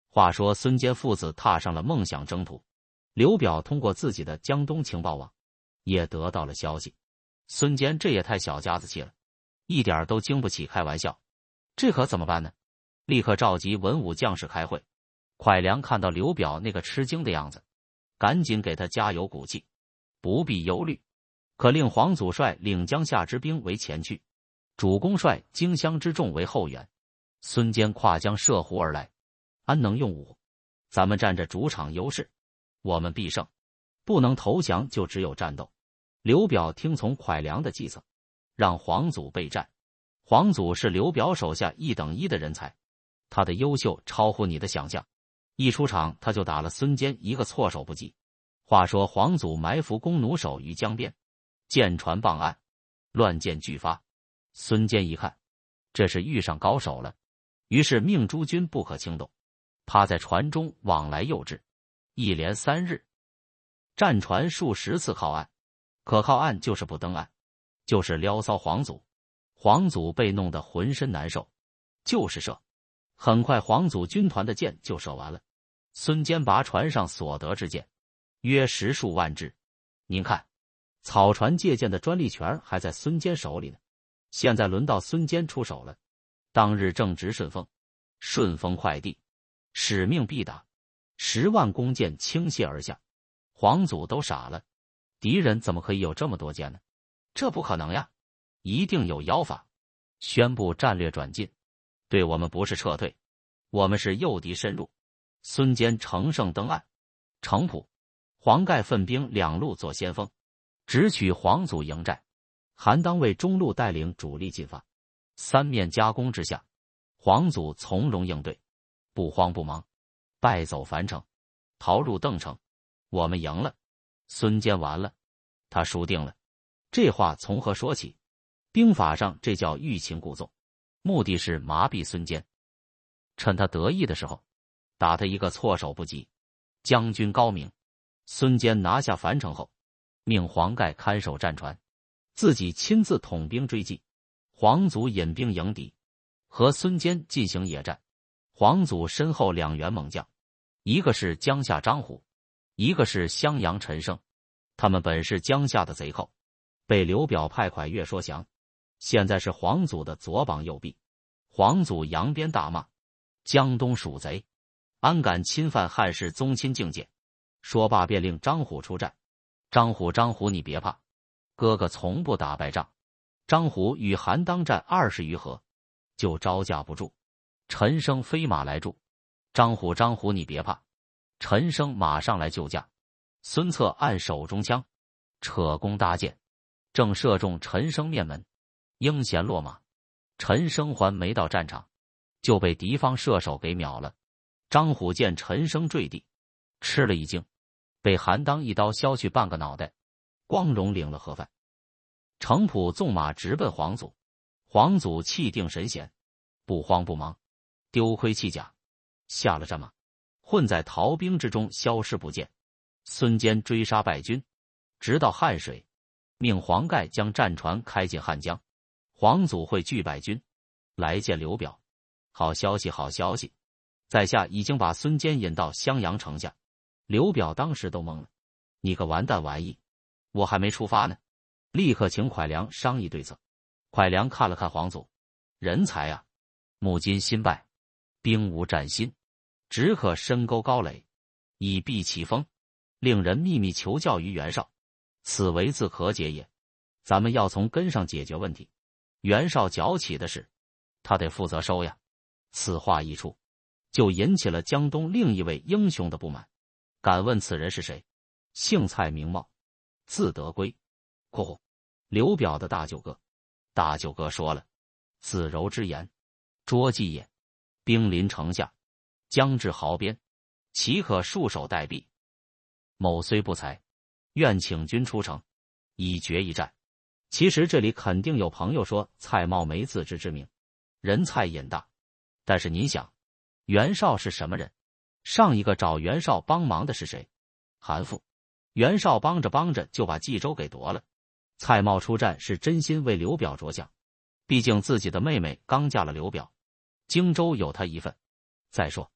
话说孙坚父子踏上了梦想征途，刘表通过自己的江东情报网也得到了消息。孙坚这也太小家子气了，一点都经不起开玩笑。这可怎么办呢？立刻召集文武将士开会。蒯良看到刘表那个吃惊的样子，赶紧给他加油鼓气，不必忧虑，可令黄祖率领江夏之兵为前去，主公率荆襄之众为后援。孙坚跨江涉湖而来，安能用武？咱们占着主场优势，我们必胜，不能投降就只有战斗。刘表听从蒯良的计策，让黄祖备战。黄祖是刘表手下1等1的人才，他的优秀超乎你的想象。一出场他就打了孙坚一个措手不及。话说黄祖埋伏弓弩手于江边，舰船傍岸，乱箭俱发。孙坚一看，这是遇上高手了，于是命诸军不可轻动，趴在船中往来诱至。一连3日，战船数10次靠岸，可靠岸就是不登岸，就是撩骚黄祖。黄祖被弄得浑身难受，就是射。很快黄祖军团的箭就射完了。孙坚拔船上所得之箭约10数万支。您看，草船借箭的专利权还在孙坚手里呢，现在轮到孙坚出手了。当日正值顺风，顺风快递，使命必达，10万弓箭倾泻而下。黄祖都傻了，敌人怎么可以有这么多箭呢？这不可能呀，一定有妖法。宣布战略转进，对我们不是撤退，我们是诱敌深入。孙坚乘胜登岸，程普、黄盖分兵2路做先锋，直取黄祖营寨。韩当为中路带领主力进发，3面夹攻之下，黄祖从容应对，不慌不忙，败走樊城，逃入邓城。我们赢了，孙坚完了，他输定了。这话从何说起？兵法上这叫欲擒故纵，目的是麻痹孙坚，趁他得意的时候打他一个措手不及。将军高明。孙坚拿下樊城后，命黄盖看守战船，自己亲自统兵追击。黄祖引兵迎敌，和孙坚进行野战。黄祖身后2员猛将，一个是江夏张虎，一个是襄阳陈胜。他们本是江夏的贼寇，被刘表派蒯越说降，现在是黄祖的左膀右臂。黄祖扬鞭大骂：江东鼠贼，安敢侵犯汉室宗亲境界！说罢便令张虎出战。张虎你别怕，哥哥从不打败仗。张虎与韩当战20余合，就招架不住，陈生飞马来助。张虎你别怕，陈生马上来救驾。孙策按手中枪，扯弓搭箭，正射中陈生面门，应弦落马。陈生还没到战场，就被敌方射手给秒了。张虎见陈生坠地，吃了一惊，被韩当一刀削去半个脑袋，光荣领了盒饭。程普纵马直奔黄祖，黄祖气定神闲，不慌不忙，丢盔弃甲，下了战马，混在逃兵之中消失不见。孙坚追杀败军，直到汉水，命黄盖将战船开进汉江。黄祖会聚败军，来见刘表。好消息，好消息！在下已经把孙坚引到襄阳城下。刘表当时都懵了，你个完蛋玩意，我还没出发呢！立刻请蒯良商议对策。蒯良看了看黄祖，人才啊，目今新败，兵无战心，只可深沟高垒，以避其锋，令人秘密求教于袁绍，此为自可解也。咱们要从根上解决问题。袁绍搅起的事，他得负责收呀。此话一出，就引起了江东另一位英雄的不满。敢问此人是谁？姓蔡名茂，字德圭。括弧刘表的大舅哥。大舅哥说了，子柔之言，捉计也。兵临城下，将至壕边，岂可束手待毙？某虽不才，愿请君出城，以决一战。其实这里肯定有朋友说蔡瑁没自知之明，人菜瘾大。但是您想，袁绍是什么人？上一个找袁绍帮忙的是谁？韩馥。袁绍帮着帮着就把冀州给夺了。蔡瑁出战是真心为刘表着想，毕竟自己的妹妹刚嫁了刘表，荆州有他一份。再说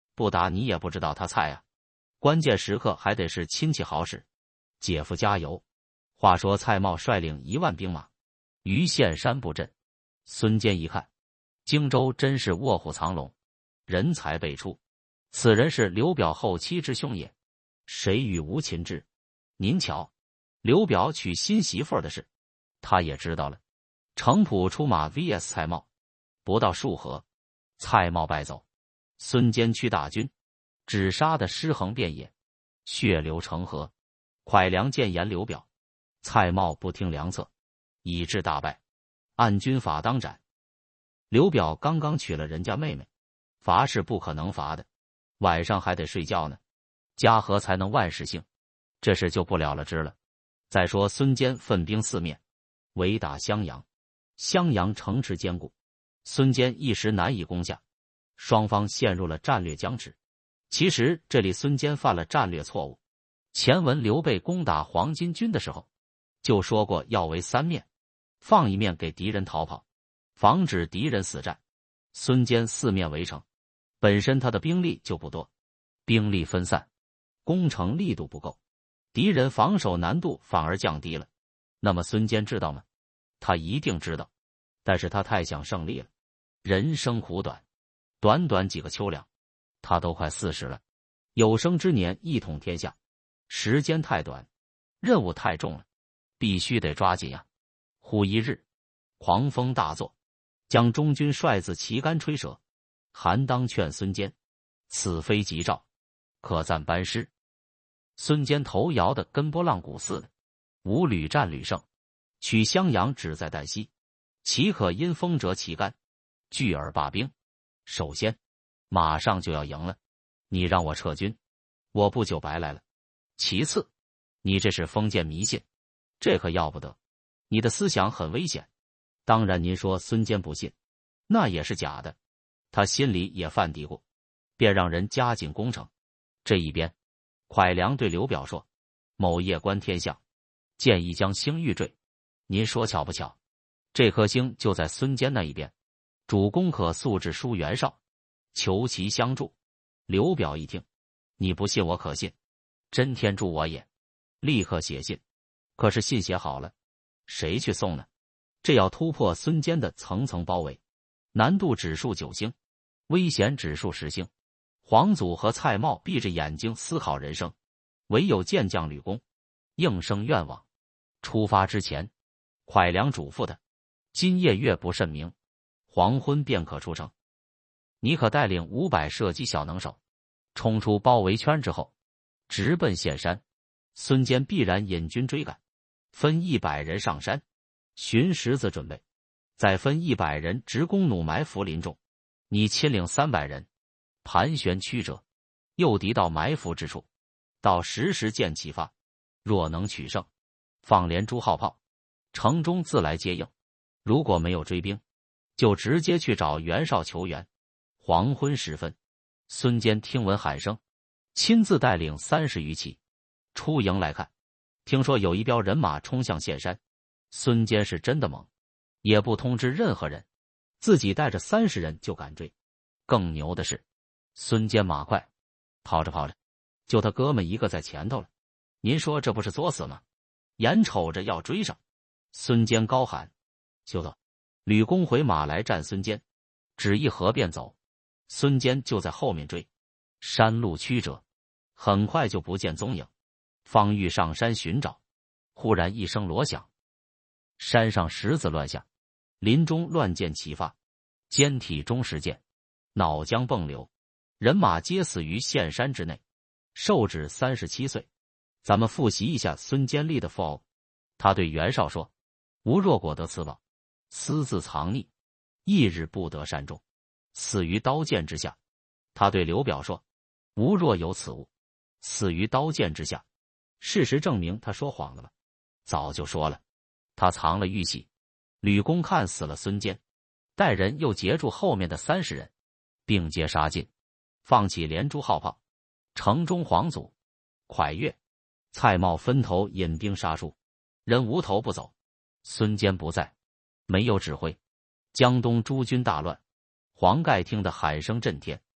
不打你也不知道他菜啊。关键时刻还得是亲戚好使，姐夫加油。话说蔡瑁率领1万兵马于岘山布阵。孙坚一看，荆州真是卧虎藏龙，人才辈出。此人是刘表后妻之兄也，谁与无秦之？您瞧，刘表娶新媳妇的事，他也知道了。程普出马 vs 蔡瑁，不到数合，蔡瑁败走。孙坚驱大军，只杀得尸横遍野，血流成河。蒯良谏言刘表，蔡瑁不听良策，以致大败，按军法当斩。刘表刚刚娶了人家妹妹，罚是不可能罚的，晚上还得睡觉呢，家和才能万事兴，这事就不了了之了。再说孙坚奋兵四面，围打襄阳。襄阳城池坚固，孙坚一时难以攻下，双方陷入了战略僵持。其实这里孙坚犯了战略错误。前文刘备攻打黄巾军的时候，就说过要围三面，放一面给敌人逃跑，防止敌人死战。孙坚四面围城，本身他的兵力就不多，兵力分散，攻城力度不够，敌人防守难度反而降低了。那么孙坚知道吗？他一定知道，但是他太想胜利了。人生苦短，短短几个秋凉，他都快40了，有生之年一统天下，时间太短，任务太重了，必须得抓紧呀！忽一日，狂风大作，将中军帅子旗杆吹折。韩当劝孙坚，此非吉兆，可暂班师。孙坚头摇得跟拨浪鼓似的，吾屡战屡胜，取襄阳只在旦夕，岂可因风折旗杆，拒而罢兵？首先，马上就要赢了，你让我撤军，我不就白来了？其次，你这是封建迷信，这可要不得，你的思想很危险。当然您说孙坚不信，那也是假的，他心里也犯嘀咕，便让人加紧攻城。这一边，蒯良对刘表说，某夜观天象，见一将星欲坠，您说巧不巧？这颗星就在孙坚那一边，主公可速至书袁绍，求其相助。刘表一听，你不信我可信，真天助我也！立刻写信。可是信写好了，谁去送呢？这要突破孙坚的层层包围，难度指数9星，危险指数10星。黄祖和蔡瑁闭着眼睛思考人生，唯有健将吕公应声愿望。出发之前，蒯良嘱咐他，今夜月不甚明，黄昏便可出城。你可带领500射击小能手，冲出包围圈之后，直奔岘山。孙坚必然引军追赶，分100人上山寻石子准备，再分100人直攻弩埋伏林中。你亲领300人盘旋曲折，诱敌到埋伏之处，到时见其发，若能取胜，放连珠号炮，城中自来接应。如果没有追兵，就直接去找袁绍求援。黄昏时分，孙坚听闻喊声，亲自带领30余骑出营来看。听说有一彪人马冲向岘山，孙坚是真的猛，也不通知任何人，自己带着30人就赶追。更牛的是，孙坚马快，跑着跑着，就他哥们一个在前头了。您说这不是作死吗？眼瞅着要追上，孙坚高喊：“休走！”吕公回马来战孙坚，只一合便走。孙坚就在后面追，山路曲折，很快就不见踪影。方欲上山寻找，忽然一声锣响，山上石子乱下，林中乱箭齐发，坚体中实箭，脑浆迸流，人马皆死于岘山之内。寿止37岁。咱们复习一下孙坚立的 fall。他对袁绍说：“吾若果得此宝，私自藏匿，一日不得善终，死于刀剑之下。”他对刘表说：“吾若有此物，死于刀剑之下。”事实证明他说谎了吧？早就说了，他藏了玉玺。吕公看死了孙坚，带人又截住后面的30人，并皆杀尽，放起连珠号炮。城中黄祖、蒯越、蔡瑁分头引兵杀出，人无头不走。孙坚不在，没有指挥，江东诸军大乱。黄盖听得喊声震天，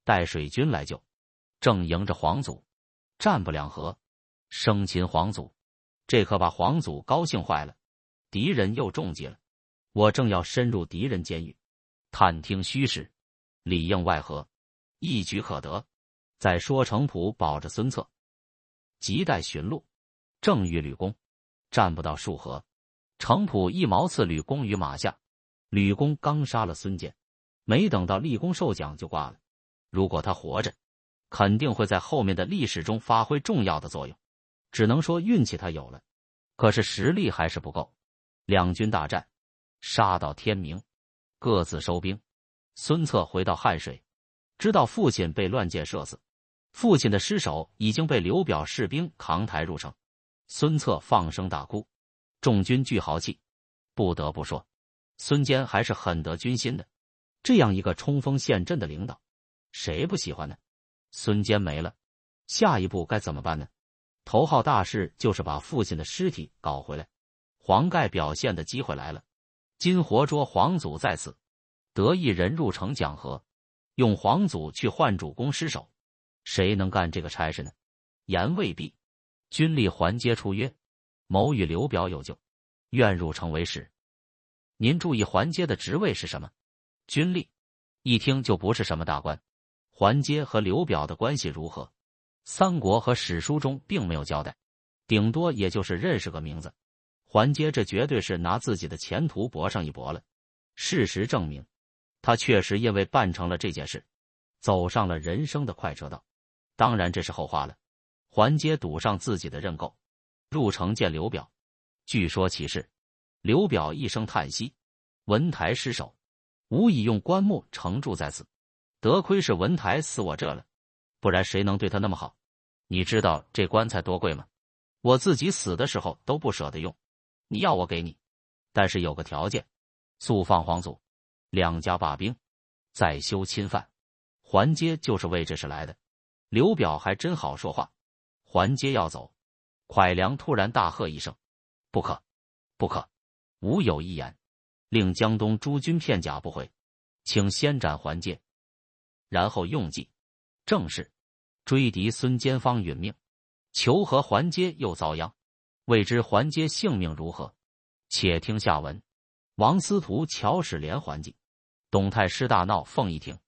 带水军来救，正迎着皇祖，战不两合，生擒皇祖。这可把皇祖高兴坏了，敌人又中计了，我正要深入敌人监狱，探听虚实，里应外合，一举可得。再说程普保着孙策，急待寻路，正遇吕公，战不到数合，程普一矛刺吕公于马下。吕公刚杀了孙坚，没等到立功受奖就挂了。如果他活着，肯定会在后面的历史中发挥重要的作用。只能说运气他有了，可是实力还是不够。两军大战，杀到天明，各自收兵。孙策回到汉水，知道父亲被乱箭射死，父亲的尸首已经被刘表士兵扛抬入城。孙策放声大哭，众军俱豪气。不得不说，孙坚还是很得军心的。这样一个冲锋陷阵的领导，谁不喜欢呢？孙坚没了，下一步该怎么办呢？头号大事就是把父亲的尸体搞回来。黄盖表现的机会来了，今活捉皇祖在此，得一人入城讲和，用皇祖去换主公尸首。谁能干这个差事呢？言未毕，军吏还接出曰：某与刘表有旧，愿入城为使。您注意还接的职位是什么？军吏。一听就不是什么大官。还接和刘表的关系如何？三国和史书中并没有交代，顶多也就是认识个名字。还接这绝对是拿自己的前途搏上一搏了。事实证明，他确实因为办成了这件事，走上了人生的快车道。当然这是后话了。还接赌上自己的认购，入城见刘表。据说其事，刘表一声叹息，文台失守，无以用棺木承住在此，得亏是文台死我这了，不然谁能对他那么好？你知道这棺材多贵吗？我自己死的时候都不舍得用，你要我给你，但是有个条件，速放皇祖，两家罢兵，再休侵犯。还接就是为这事来的。刘表还真好说话。还接要走，蒯良突然大喝一声：不可，不可，吾有一言，令江东诸军片甲不回，请先斩还接，然后用计，正是追敌孙坚方殒命，求和还接又遭殃，未知还接性命如何？且听下文。王司徒巧使连环计，董太师大闹凤仪亭。